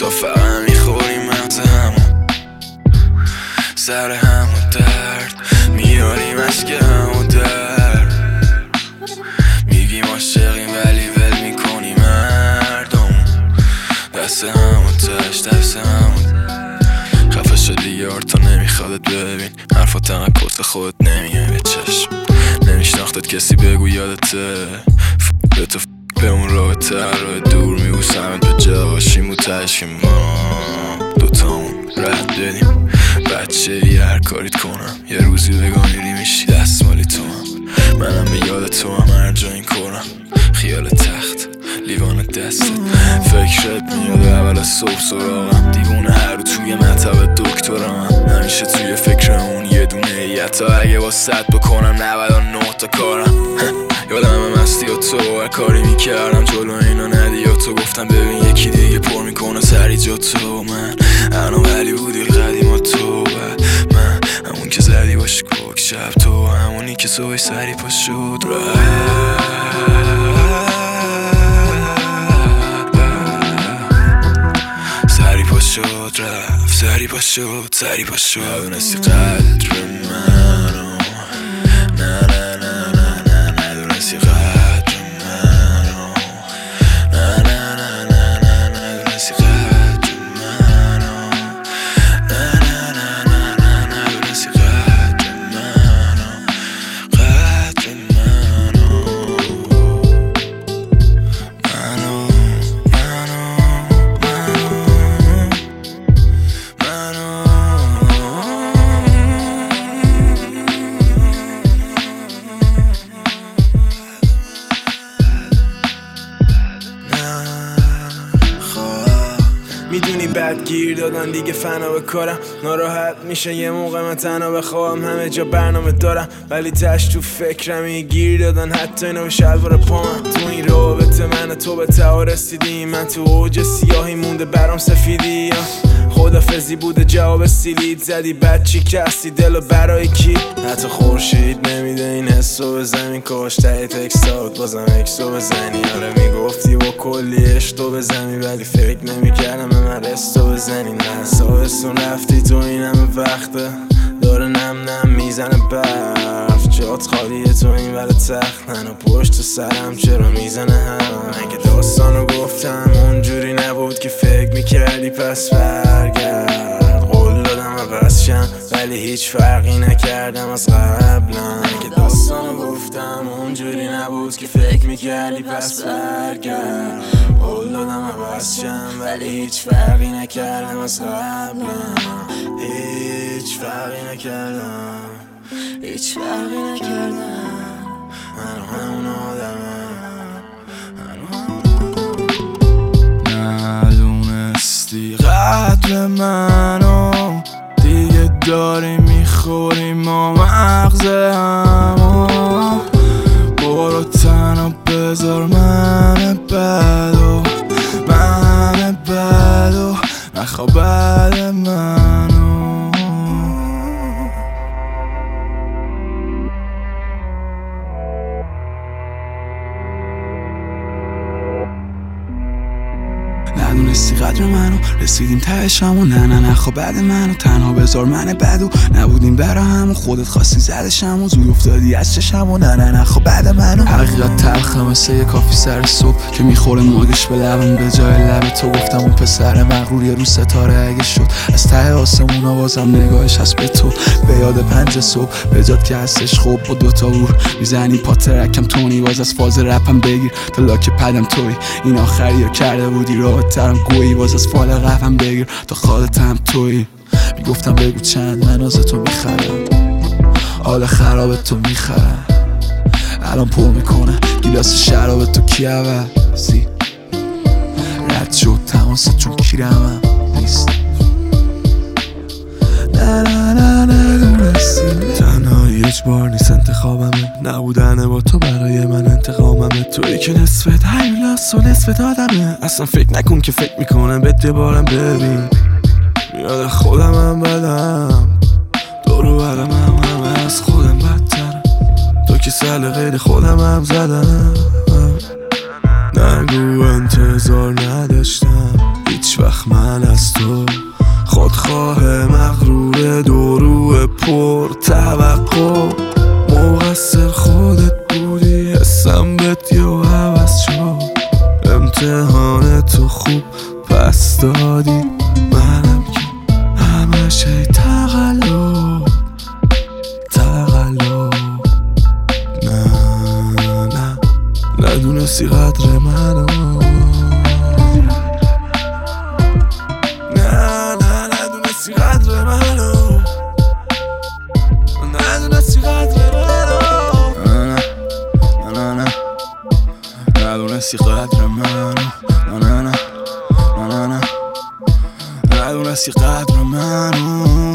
تا فقط میخوریم مغز همون، سر همون درد میاریم از که همون درد. میگیم عاشقیم ولی ول میکنیم مردم، دست همون تش دست همون. خفه شدی یار تا نمیخوادت ببین حرفات انقدر کس خودت نمیه به چشم. نمیشناختت کسی بگو یادته به تو به اون رابطه راه دور میبوسمت به جاشیم و تش که ما دوتامون رد بدیم. بچه هر کاریت کنم یه روزی بگم میری میشی دستمالی تو هم، منم به یاد تو هم هر جا این کنم. خیال تخت لیوان دستت فکرت میاد اول از صبح سراغم، دیوونه هر رو توی مطب دکترم، همیشه توی فکر اون یه دونه یتا اگه با 100 بکنم 99 تا کارم. یادم مستی و تو هر کاری میکردم جلو اینا ندی و تو گفتم ببین یکی دیگه پر میکنه سری جا تو. من انا ولی بودی قدیم و تو من همون که زدی باش کوک شب، تو همونی که صبح سری پا شد رفت سری پا شد سری پا شد. ندونستی قدر منو، نه نه نه نه نه ندونستی قدر منو، نه نه نه نه نه ندونستی قدر منو، نه نه نه نه نه ندونستی قدر منو، قدر منو، منو میدونی بد گیر دادن دیگه فنا به کارم، ناراحت میشه یه موقع من تنها بخوام، همه جا برنامه دارم ولی تش تو فکرم گیر دادن حتی اینو به شلوار پامم. تو این رابطه من تو به ته رسیدیم، من تو اوج سیاهی مونده برام سفیدی، خدافزی بوده جواب سیلید زدی بعد چی کسی دلو برای کی؟ حتی خورشید نمیده این حسو به زمین، کاش ته تکستات بازم اکسو بزنی. آره میگفتی با کلی عشقو بزنی ولی فکر نمیکردم به من رستو بزنی. نه سابستون رفتی تو این همه وقته داره نم نم میزنه برف، جات خالیه تو این ور تخت، منو پشت سرم چرا میزنه هم. من که داستانو گفتم اونجوری نبود که فکر میکردی پس برگرد، قول دادم عوض شم ولی هیچ فرقی نکردم از قبلا. من که داستانو گفتم اونجوری نبود که فکر میکردی پس برگرد، قول دادم عوض شم ولی هیچ فرقی نکردم از قبلا، هیچ فرقی نکردم، هیچ فرقی نکردم. من همون آدمم، ندونستی قدر منو، دیگه داری میخوری ما مغز همو. برو تنها بذار من بدو، من بدو نخوا بعد منو. ندونستی قدر منو، رسیدیم تهشمو، نه نه نه خب بعد منو، تنها بذار من بدو، نبودیم برا همو، خودت خواستی زدشمو، زود افتادی از چشمو، نه نه نه خب بعد منو. حقیقت تلخه مثل یه کافی سر صبح که میخوره موگش به لبم، به جای لب تو گفتم اون پسر مغرور یه رو ستاره اگه شد از ته آسمون آوازم نگاهش هست به تو، به یاد 5 صبح به جاد که هستش خوب با 2 تا ور میزنی پا ترکم تونی باز از فاز رپم بگیر تا لاک پدم توی این آخری رو کرده بودی راه ترم گویی باز از فال قفم بگیر تا خالتم توی. میگفتم بگو چند من از تو میخرم، حال خراب تو میخرم، الان پر میکنه گیلاس شراب تو کی عوضی، رد شد تماست چون کیرمم نیست. نه نه نه نه دونستی تنهایی اجبار نیست انتخابمه، نبودن با تو برای من انتقاممه، توی که نصفت هیولاس و نصفت آدمه، اصلا فکر نکن که فکر میکنم بهت یه بارم ببین، میاد خودمم بدم دورو برم همه از خودم بدتر، تو که سل غیر خودمم زدم، نگو انتظار نداشتم هیچ هیچ وقت من از تو خودخواه مغرور دورو پر توقع مقصر خودت بودی حسم بهت یا عوض شد امتحان تو خوب پس دادی منم که همش ای تقلب نه ندونستی قدر منو ندونستی قدر منو ندونستی قدر منو ندونستی قدر منو ندونستی قدر منو